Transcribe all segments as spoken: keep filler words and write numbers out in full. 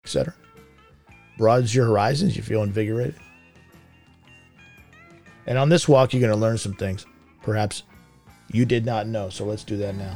et cetera. Broadens your horizons. You feel invigorated. And on this walk, you're going to learn some things perhaps you did not know. So let's do that now.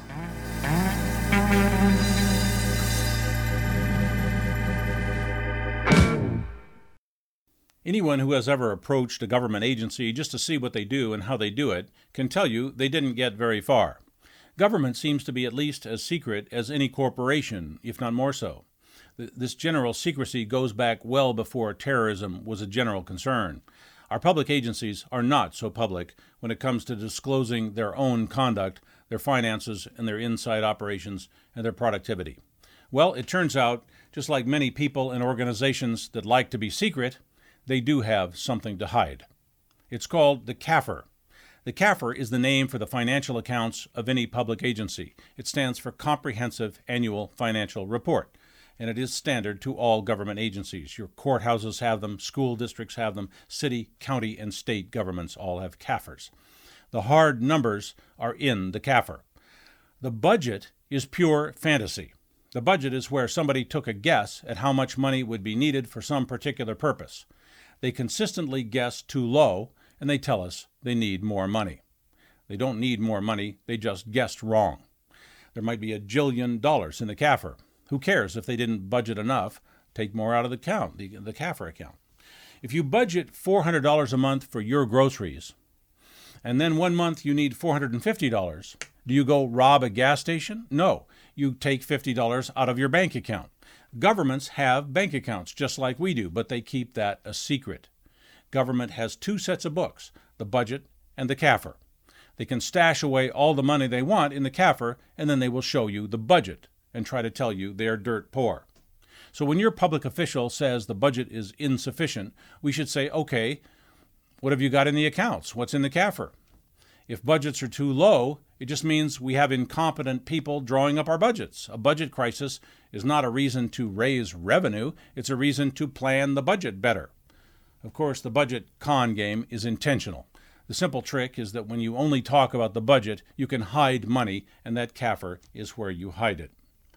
Anyone who has ever approached a government agency just to see what they do and how they do it can tell you they didn't get very far. Government seems to be at least as secret as any corporation, if not more so. This general secrecy goes back well before terrorism was a general concern. Our public agencies are not so public when it comes to disclosing their own conduct, their finances, and their inside operations and their productivity. Well, it turns out, just like many people and organizations that like to be secret, they do have something to hide. It's called the C A F R. The C A F R is the name for the financial accounts of any public agency. It stands for Comprehensive Annual Financial Report, and it is standard to all government agencies. Your courthouses have them, school districts have them, city, county, and state governments all have C A F Rs. The hard numbers are in the C A F R. The budget is pure fantasy. The budget is where somebody took a guess at how much money would be needed for some particular purpose. They consistently guess too low, and they tell us they need more money. They don't need more money, they just guessed wrong. There might be a jillion dollars in the C A F R. Who cares if they didn't budget enough? Take more out of the account, the, the C A F R account. If you budget four hundred dollars a month for your groceries, and then one month you need four hundred fifty dollars, do you go rob a gas station? No, you take fifty dollars out of your bank account. Governments have bank accounts just like we do, but they keep that a secret. Government has two sets of books, the budget and the C A F R. They can stash away all the money they want in the C A F R, and then they will show you the budget and try to tell you they are dirt poor. So when your public official says the budget is insufficient, we should say, okay, what have you got in the accounts? What's in the C A F R? If budgets are too low, it just means we have incompetent people drawing up our budgets. A budget crisis is not a reason to raise revenue. It's a reason to plan the budget better. Of course, the budget con game is intentional. The simple trick is that when you only talk about the budget, you can hide money, and that C A F R is where you hide it.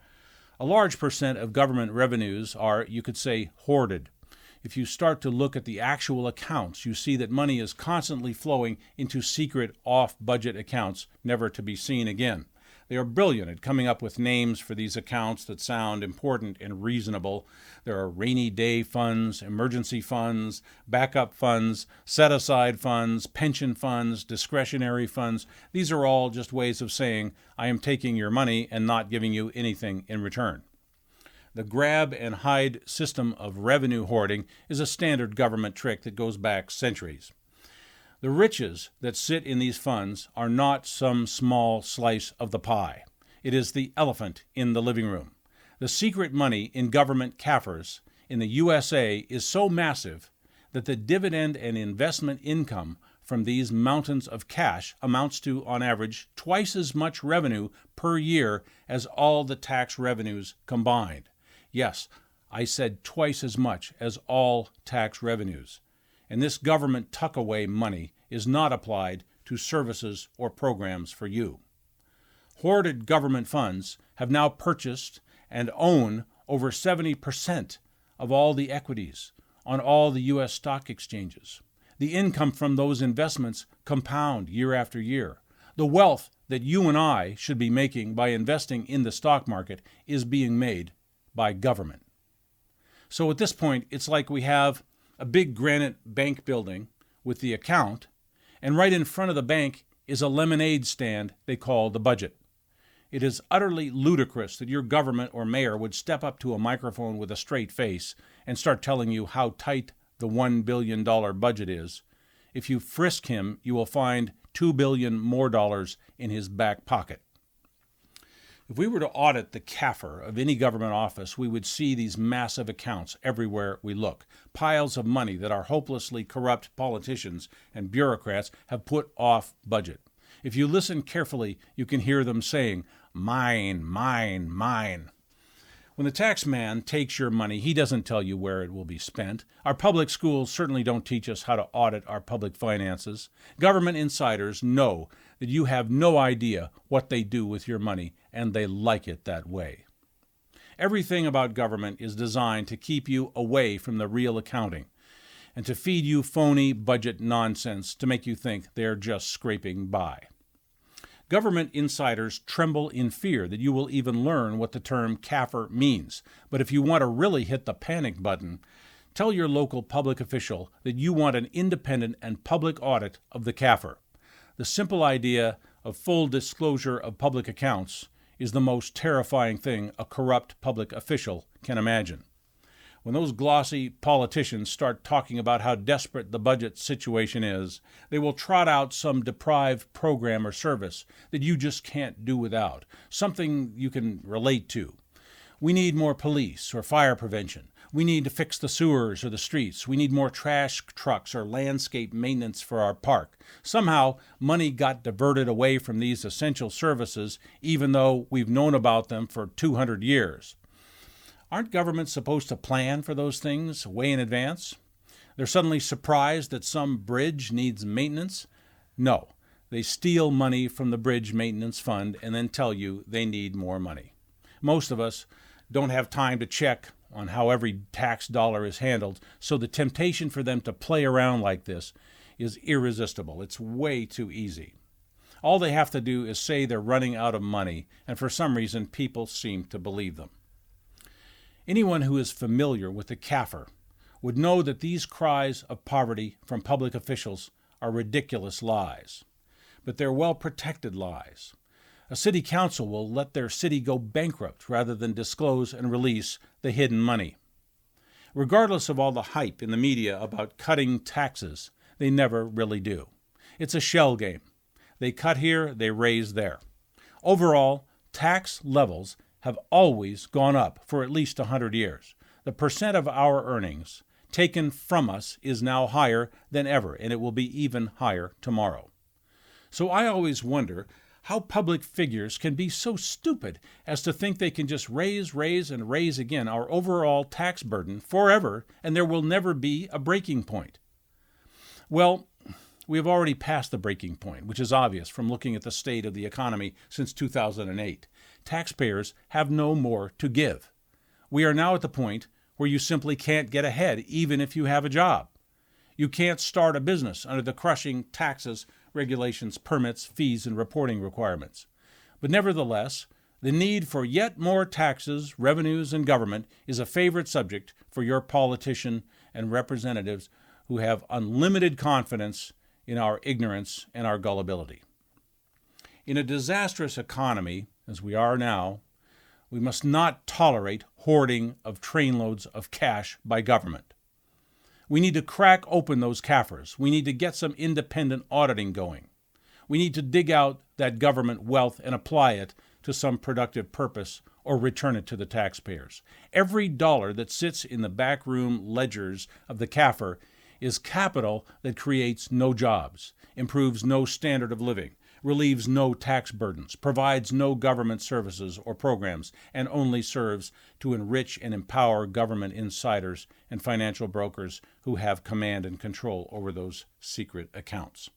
A large percent of government revenues are, you could say, hoarded. If you start to look at the actual accounts, you see that money is constantly flowing into secret off-budget accounts, never to be seen again. They are brilliant at coming up with names for these accounts that sound important and reasonable. There are rainy day funds, emergency funds, backup funds, set-aside funds, pension funds, discretionary funds. These are all just ways of saying, I am taking your money and not giving you anything in return. The grab and hide system of revenue hoarding is a standard government trick that goes back centuries. The riches that sit in these funds are not some small slice of the pie. It is the elephant in the living room. The secret money in government C A F Rs in the U S A is so massive that the dividend and investment income from these mountains of cash amounts to, on average, twice as much revenue per year as all the tax revenues combined. Yes, I said twice as much as all tax revenues. And this government tuck-away money is not applied to services or programs for you. Hoarded government funds have now purchased and own over seventy percent of all the equities on all the U S stock exchanges. The income from those investments compound year after year. The wealth that you and I should be making by investing in the stock market is being made by government. So at this point, it's like we have a big granite bank building with the account, and right in front of the bank is a lemonade stand they call the budget. It is utterly ludicrous that your government or mayor would step up to a microphone with a straight face and start telling you how tight the one billion dollars budget is. If you frisk him, you will find two billion dollars more dollars in his back pocket. If we were to audit the C A F R of any government office, we would see these massive accounts everywhere we look, piles of money that our hopelessly corrupt politicians and bureaucrats have put off budget. If you listen carefully, you can hear them saying, mine, mine, mine. When the tax man takes your money, he doesn't tell you where it will be spent. Our public schools certainly don't teach us how to audit our public finances. Government insiders know that you have no idea what they do with your money, and they like it that way. Everything about government is designed to keep you away from the real accounting and to feed you phony budget nonsense to make you think they're just scraping by. Government insiders tremble in fear that you will even learn what the term C A F R means. But if you want to really hit the panic button, tell your local public official that you want an independent and public audit of the C A F R. The simple idea of full disclosure of public accounts is the most terrifying thing a corrupt public official can imagine. When those glossy politicians start talking about how desperate the budget situation is, they will trot out some deprived program or service that you just can't do without, something you can relate to. We need more police or fire prevention. We need to fix the sewers or the streets. We need more trash trucks or landscape maintenance for our park. Somehow, money got diverted away from these essential services, even though we've known about them for two hundred years. Aren't governments supposed to plan for those things way in advance? They're suddenly surprised that some bridge needs maintenance? No, they steal money from the bridge maintenance fund and then tell you they need more money. Most of us don't have time to check on how every tax dollar is handled, so the temptation for them to play around like this is irresistible. It's way too easy. All they have to do is say they're running out of money, and for some reason people seem to believe them. Anyone who is familiar with the C A F R would know that these cries of poverty from public officials are ridiculous lies, but they're well-protected lies. A city council will let their city go bankrupt rather than disclose and release the hidden money. Regardless of all the hype in the media about cutting taxes, they never really do. It's a shell game. They cut here, they raise there. Overall, tax levels have always gone up for at least one hundred years. The percent of our earnings taken from us is now higher than ever, and it will be even higher tomorrow. So I always wonder how public figures can be so stupid as to think they can just raise, raise, and raise again our overall tax burden forever, and there will never be a breaking point. Well, we have already passed the breaking point, which is obvious from looking at the state of the economy since two thousand eight. Taxpayers have no more to give. We are now at the point where you simply can't get ahead, even if you have a job. You can't start a business under the crushing taxes, regulations, permits, fees, and reporting requirements. But nevertheless, the need for yet more taxes, revenues, and government is a favorite subject for your politician and representatives who have unlimited confidence in our ignorance and our gullibility. In a disastrous economy, as we are now, we must not tolerate hoarding of trainloads of cash by government. We need to crack open those C A F Rs. We need to get some independent auditing going. We need to dig out that government wealth and apply it to some productive purpose or return it to the taxpayers. Every dollar that sits in the backroom ledgers of the C A F R is capital that creates no jobs, improves no standard of living, relieves no tax burdens, provides no government services or programs, and only serves to enrich and empower government insiders and financial brokers who have command and control over those secret accounts.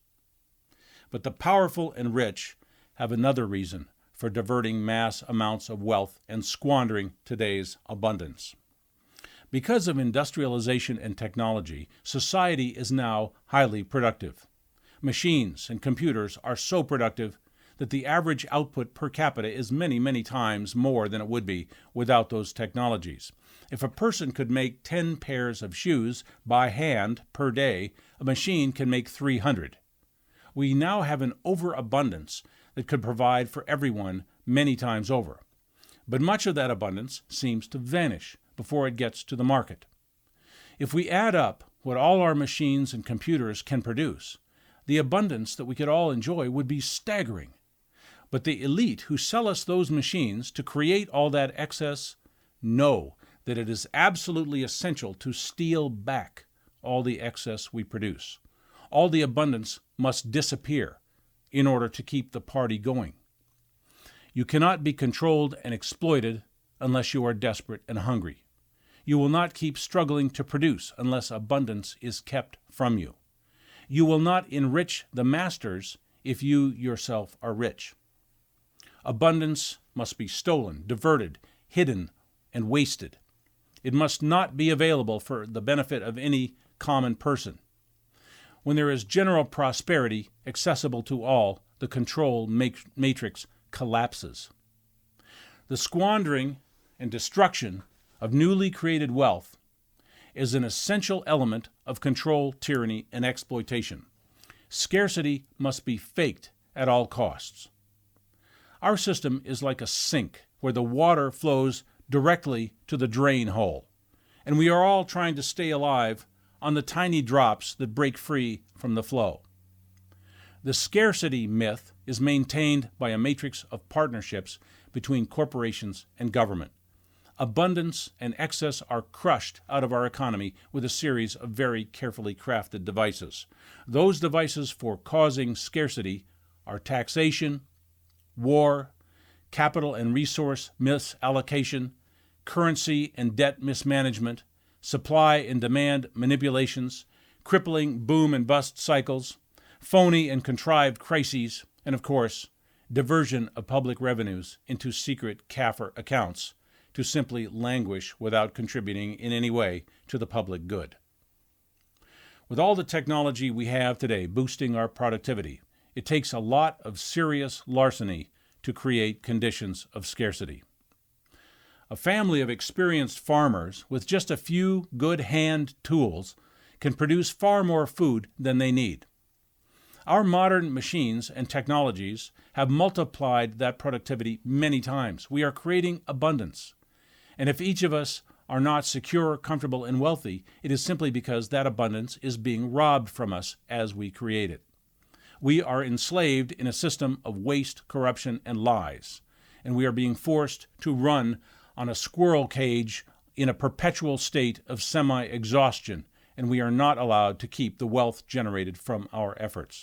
But the powerful and rich have another reason for diverting mass amounts of wealth and squandering today's abundance. Because of industrialization and technology, society is now highly productive. Machines and computers are so productive that the average output per capita is many, many times more than it would be without those technologies. If a person could make ten pairs of shoes by hand per day, a machine can make three hundred. We now have an overabundance that could provide for everyone many times over. But much of that abundance seems to vanish before it gets to the market. If we add up what all our machines and computers can produce, the abundance that we could all enjoy would be staggering. But the elite who sell us those machines to create all that excess know that it is absolutely essential to steal back all the excess we produce. All the abundance must disappear in order to keep the party going. You cannot be controlled and exploited unless you are desperate and hungry. You will not keep struggling to produce unless abundance is kept from you. You will not enrich the masters if you yourself are rich. Abundance must be stolen, diverted, hidden, and wasted. It must not be available for the benefit of any common person. When there is general prosperity accessible to all, the control matrix collapses. The squandering and destruction of newly created wealth is an essential element of control, tyranny, and exploitation. Scarcity must be faked at all costs. Our system is like a sink where the water flows directly to the drain hole, and we are all trying to stay alive on the tiny drops that break free from the flow. The scarcity myth is maintained by a matrix of partnerships between corporations and government. Abundance and excess are crushed out of our economy with a series of very carefully crafted devices. Those devices for causing scarcity are taxation, war, capital and resource misallocation, currency and debt mismanagement, supply and demand manipulations, crippling boom and bust cycles, phony and contrived crises, and of course, diversion of public revenues into secret C A F R accounts to simply languish without contributing in any way to the public good. With all the technology we have today boosting our productivity, it takes a lot of serious larceny to create conditions of scarcity. A family of experienced farmers with just a few good hand tools can produce far more food than they need. Our modern machines and technologies have multiplied that productivity many times. We are creating abundance. And if each of us are not secure, comfortable, and wealthy, it is simply because that abundance is being robbed from us as we create it. We are enslaved in a system of waste, corruption, and lies, and we are being forced to run on a squirrel cage in a perpetual state of semi-exhaustion, and we are not allowed to keep the wealth generated from our efforts.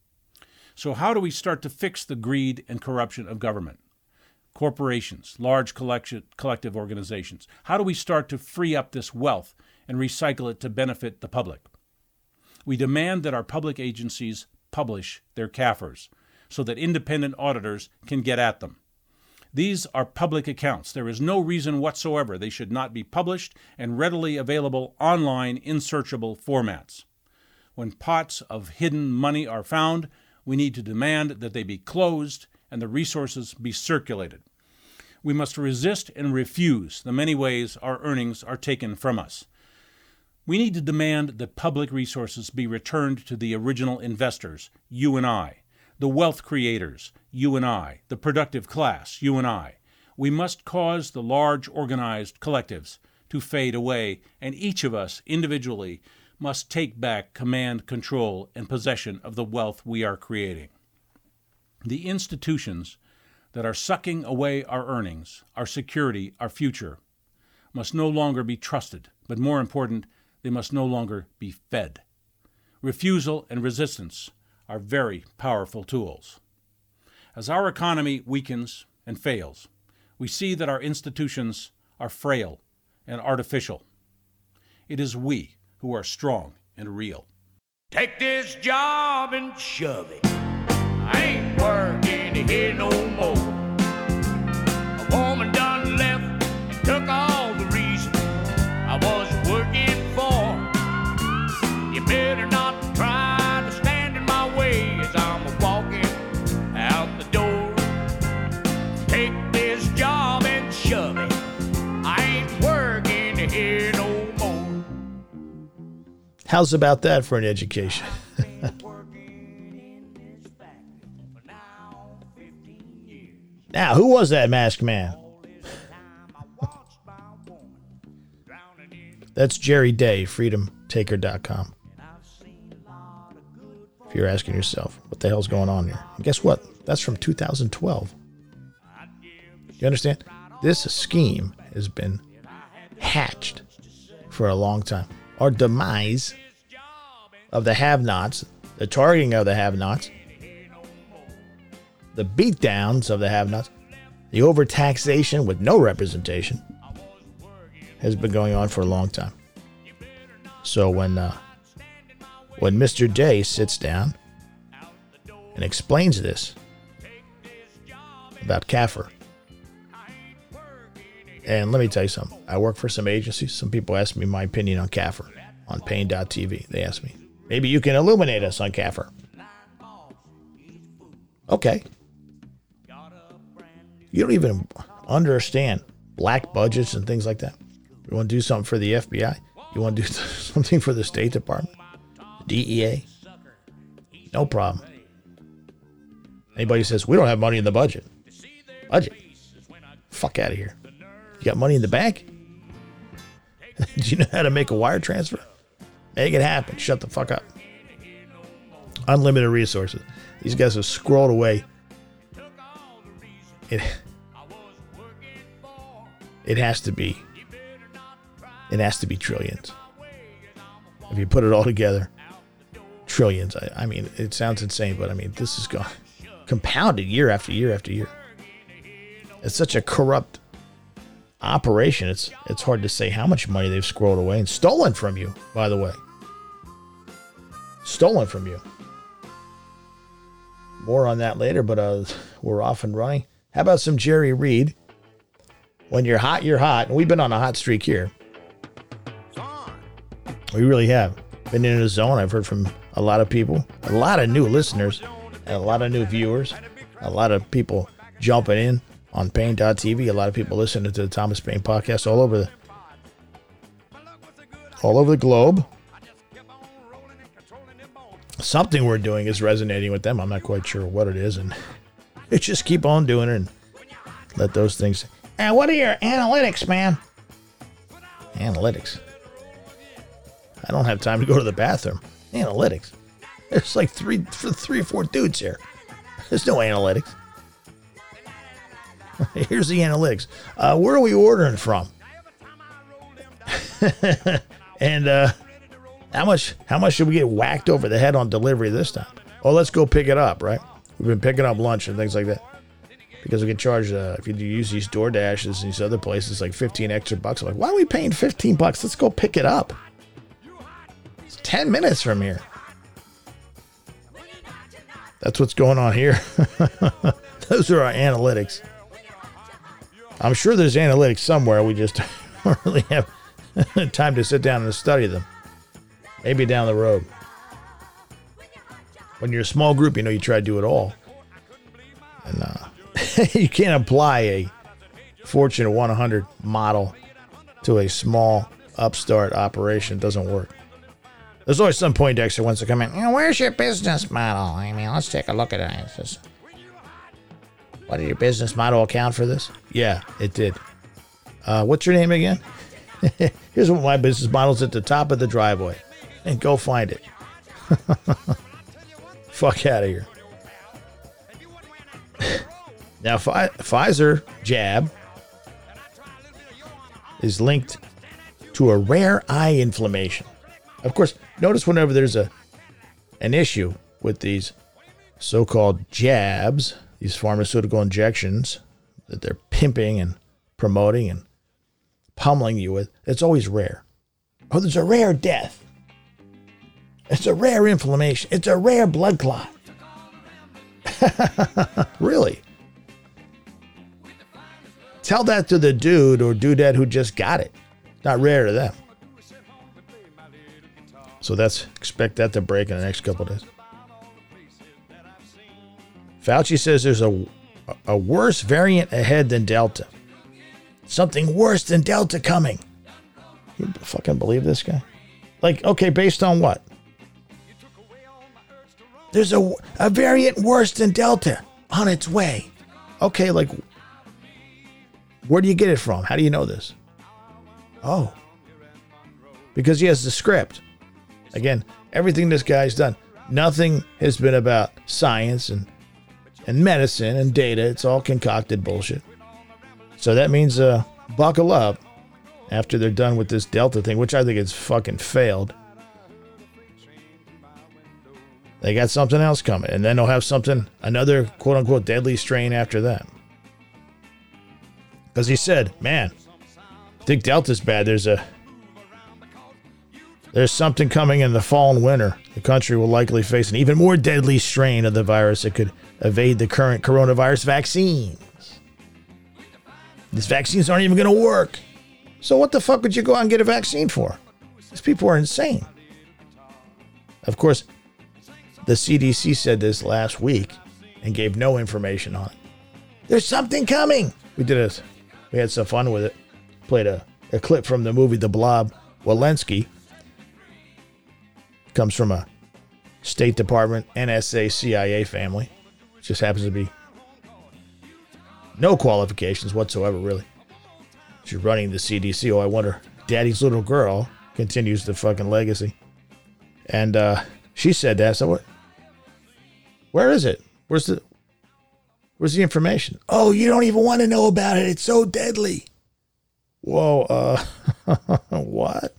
So how do we start to fix the greed and corruption of government? Corporations, large collection, collective organizations. How do we start to free up this wealth and recycle it to benefit the public? We demand that our public agencies publish their C A F Rs so that independent auditors can get at them. These are public accounts. There is no reason whatsoever they should not be published and readily available online in searchable formats. When pots of hidden money are found, we need to demand that they be closed and the resources be circulated. We must resist and refuse the many ways our earnings are taken from us. We need to demand that public resources be returned to the original investors, you and I, the wealth creators, you and I, the productive class, you and I. We must cause the large organized collectives to fade away, and each of us individually must take back command, control, and possession of the wealth we are creating. The institutions that are sucking away our earnings, our security, our future, must no longer be trusted, but more important, they must no longer be fed. Refusal and resistance are very powerful tools. As our economy weakens and fails, we see that our institutions are frail and artificial. It is we who are strong and real. Take this job and shove it. I ain't working here no more. A woman done left and took all the reason I was working for. You better not try to stand in my way as I'm walking out the door. Take this job and shove it. I ain't working here no more. How's about that for an education? Now, who was that masked man? That's Jerry Day, freedom taker dot com. If you're asking yourself, what the hell's going on here? And guess what? That's from two thousand twelve. You understand? This scheme has been hatched for a long time. Our demise of the have-nots, the targeting of the have-nots, the beatdowns of the have-nots, the overtaxation with no representation has been going on for a long time. So when uh, when Mister Day sits down and explains this about C A F R, And let me tell you something. I work for some agencies. Some people ask me my opinion on C A F R, on Pain dot T V. They ask me, maybe you can illuminate us on C A F R. Okay. You don't even understand black budgets and things like that. You want to do something for the F B I? You want to do something for the State Department? D E A? No problem. Anybody says, we don't have money in the budget. Budget? Fuck out of here. You got money in the bank? Do you know how to make a wire transfer? Make it happen. Shut the fuck up. Unlimited resources. These guys have scrolled away. It, it has to be. It has to be trillions. If you put it all together, trillions. I, I mean, it sounds insane, but I mean, this is gone compounded year after year after year. It's such a corrupt operation. It's it's hard to say how much money they've scrolled away and stolen from you, by the way. Stolen from you. More on that later, but uh, we're off and running. How about some Jerry Reed? When you're hot, you're hot. And we've been on a hot streak here. We really have. Been in a zone. I've heard from a lot of people. A lot of new listeners. And a lot of new viewers. A lot of people jumping in on Pain dot T V. A lot of people listening to the Thomas Paine podcast all over the all over the globe. Something we're doing is resonating with them. I'm not quite sure what it is, and it's just keep on doing it and let those things. And what are your analytics, man? Analytics. I don't have time to go to the bathroom. Analytics. There's like three, three or four dudes here. There's no analytics. Here's the analytics. Uh, where are we ordering from? and uh, how much? How much should we get whacked over the head on delivery this time? Oh, let's go pick it up, right? We've been picking up lunch and things like that because we get charged. Uh, if you use these DoorDashes and these other places, like fifteen extra bucks. I'm like, why are we paying fifteen bucks? Let's go pick it up. It's ten minutes from here. That's what's going on here. Those are our analytics. I'm sure there's analytics somewhere. We just don't really have time to sit down and study them. Maybe down the road. When you're a small group, you know, you try to do it all. And uh, you can't apply a Fortune one hundred model to a small upstart operation. It doesn't work. There's always some Poindexter wants to come in. You know, where's your business model? I mean, let's take a look at it. It's just, what, did your business model account for this? Yeah, it did. Uh, what's your name again? Here's what my business model's at the top of the driveway. And go find it. Fuck out of here. Now, Fi- Pfizer jab is linked to a rare eye inflammation. Of course, notice whenever there's a an issue with these so-called jabs, these pharmaceutical injections that they're pimping and promoting and pummeling you with, it's always rare. Oh, there's a rare death. It's a rare inflammation. It's a rare blood clot. Really? Tell that to the dude or dudette who just got it. Not rare to them. So that's, expect that to break in the next couple of days. Fauci says there's a, a worse variant ahead than Delta. Something worse than Delta coming. You fucking believe this guy? Like, okay, based on what? There's a, a variant worse than Delta on its way. Okay, like, where do you get it from? How do you know this? Oh. Because he has the script. Again, everything this guy's done, nothing has been about science and, and medicine and data. It's all concocted bullshit. So that means uh, buckle up after they're done with this Delta thing, which I think has fucking failed. They got something else coming, and then they'll have something, another quote-unquote deadly strain after that. Because he said, man, I think Delta's bad. There's a There's something coming in the fall and winter. The country will likely face an even more deadly strain of the virus that could evade the current coronavirus vaccines. These vaccines aren't even going to work. So what the fuck would you go out and get a vaccine for? These people are insane. Of course, the C D C said this last week and gave no information on it. There's something coming. We did it. We had some fun with it. Played a, a clip from the movie The Blob. Walensky comes from a State Department, N S A, C I A family. Just happens to be no qualifications whatsoever, really. She's running the C D C. Oh, I wonder. Daddy's little girl continues the fucking legacy. And uh, she said that. So what? Where is it? Where's the Where's the information? Oh, you don't even want to know about it. It's so deadly. Whoa, uh, what?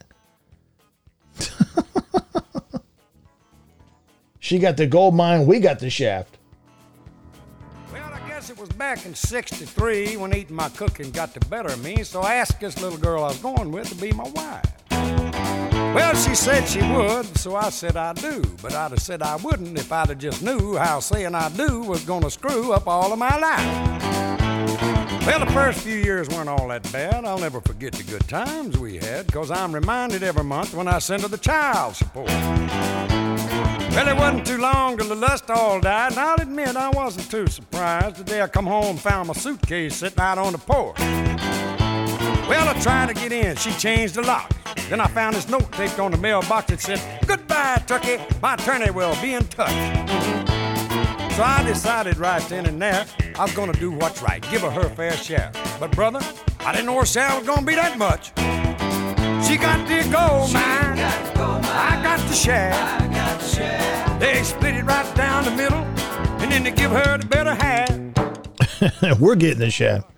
She got the gold mine, we got the shaft. Well, I guess it was back in sixty-three when eating my cooking got the better of me, so I asked this little girl I was going with to be my wife. Well, she said she would, so I said I do, but I'd have said I wouldn't if I'd have just knew how saying I do was gonna screw up all of my life. Well, the first few years weren't all that bad. I'll never forget the good times we had, because I'm reminded every month when I send her the child support. Well, it wasn't too long till the lust all died, and I'll admit I wasn't too surprised the day I come home and found my suitcase sitting out on the porch. Well, I tried to get in. She changed the lock. Then I found this note taped on the mailbox that said, "Goodbye, Turkey. My attorney will be in touch." So I decided right then and there I was going to do what's right, give her her fair share. But, brother, I didn't know her share was going to be that much. She got the gold mine. I got the share. They split it right down the middle, and then they give her the better half. We're getting the shaft.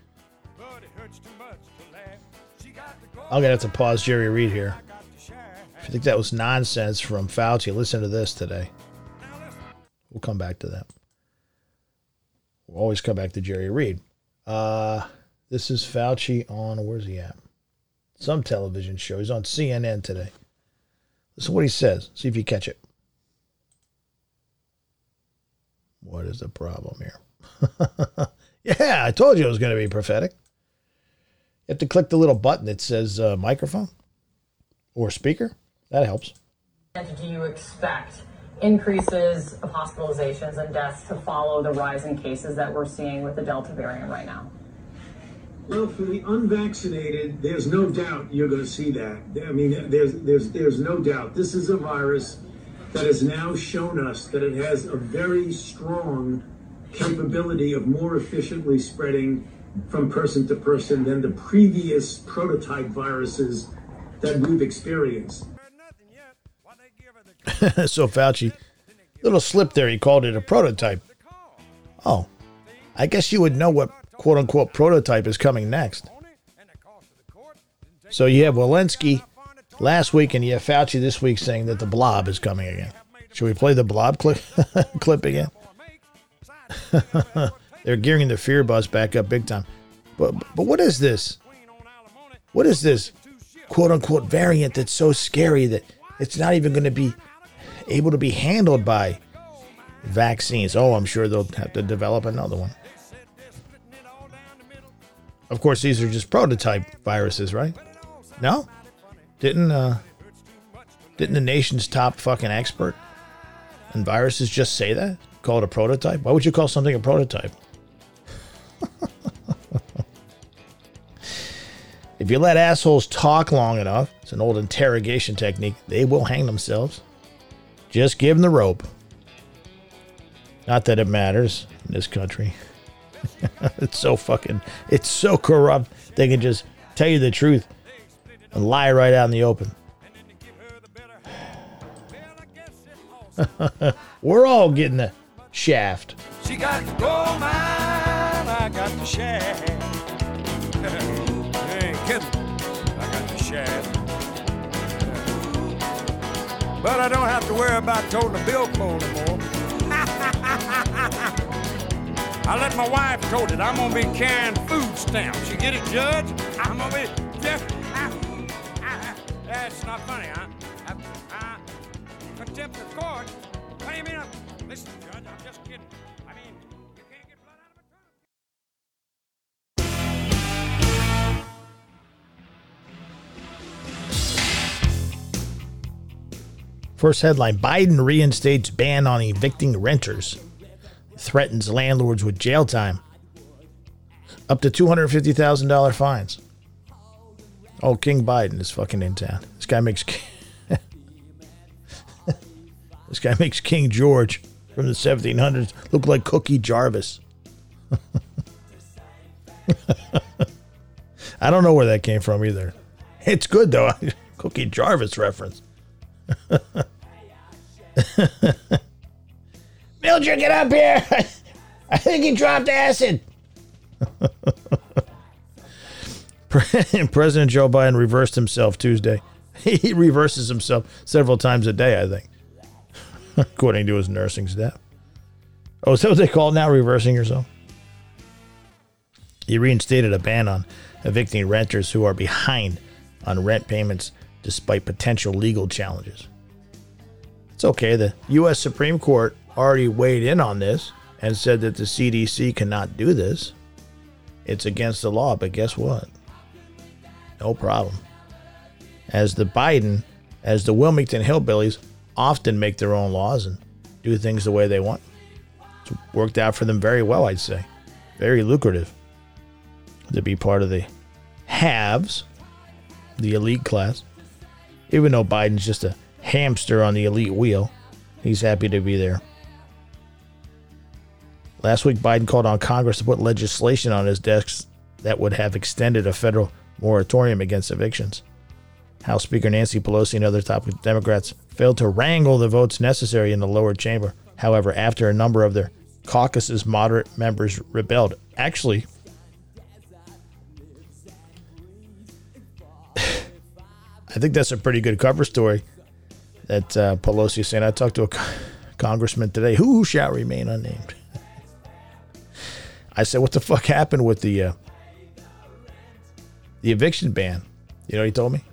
I'm going to have to pause Jerry Reed here. If you think that was nonsense from Fauci, listen to this today. We'll come back to that. We'll always come back to Jerry Reed. Uh, this is Fauci on, where's he at? Some television show. He's on C N N today. Listen to what he says. See if you catch it. What is the problem here? Yeah, I told you it was going to be prophetic. You have to click the little button that says uh, microphone or speaker. That helps. And do you expect increases of hospitalizations and deaths to follow the rise in cases that we're seeing with the Delta variant right now? Well, for the unvaccinated, there's no doubt you're going to see that. I mean, there's there's there's no doubt. This is a virus that has now shown us that it has a very strong capability of more efficiently spreading from person to person than the previous prototype viruses that we've experienced. So Fauci, little slip there, he called it a prototype. Oh, I guess you would know what quote-unquote prototype is coming next. So you have Walensky last week and you have Fauci this week saying that the blob is coming again. Should we play the blob clip, clip again? They're gearing the fear bus back up big time. But, but what is this? What is this quote-unquote variant that's so scary that it's not even going to be able to be handled by vaccines? Oh, I'm sure they'll have to develop another one. Of course, these are just prototype viruses, right? No? Didn't uh, didn't the nation's top fucking expert in viruses just say that? Call it a prototype? Why would you call something a prototype? If you let assholes talk long enough, it's an old interrogation technique, they will hang themselves. Just give them the rope. Not that it matters in this country. It's so fucking, it's so corrupt. They can just tell you the truth and lie right out in the open. We're all getting the shaft. She got the gold mine, I got the shaft. You ain't kidding. I got the shaft. But I don't have to worry about toting a billfold anymore. I let my wife tote it. I'm gonna be carrying food stamps. You get it, Judge? I'm gonna be just. That's not funny, huh? I, I, contempt of court. What do you mean? I'm, listen, Judge, I'm just kidding. I mean, you can't get blood out of a First headline, Biden reinstates ban on evicting renters. Threatens landlords with jail time. Up to two hundred fifty thousand dollars fines. Oh, King Biden is fucking in town. This guy makes... this guy makes King George from the seventeen hundreds look like Cookie Jarvis. I don't know where that came from either. It's good, though. Cookie Jarvis reference. Mildred, get up here. I think he dropped acid. President Joe Biden reversed himself Tuesday. He reverses himself several times a day, I think, according to his nursing staff. Oh, is that what they call it now, reversing yourself? He reinstated a ban on evicting renters who are behind on rent payments despite potential legal challenges. It's okay. The U S Supreme Court already weighed in on this and said that the C D C cannot do this. It's against the law, but guess what? No problem. As the Biden, as the Wilmington Hillbillies often make their own laws and do things the way they want. It's worked out for them very well, I'd say. Very lucrative to be part of the haves, the elite class. Even though Biden's just a hamster on the elite wheel, he's happy to be there. Last week, Biden called on Congress to put legislation on his desk that would have extended a federal moratorium against evictions. House Speaker Nancy Pelosi and other top Democrats failed to wrangle the votes necessary in the lower chamber. However, after a number of their caucus's moderate members rebelled. Actually, I think that's a pretty good cover story that uh, Pelosi is saying. I talked to a co- congressman today who shall remain unnamed. I said, what the fuck happened with the uh, the eviction ban? You know what he told me?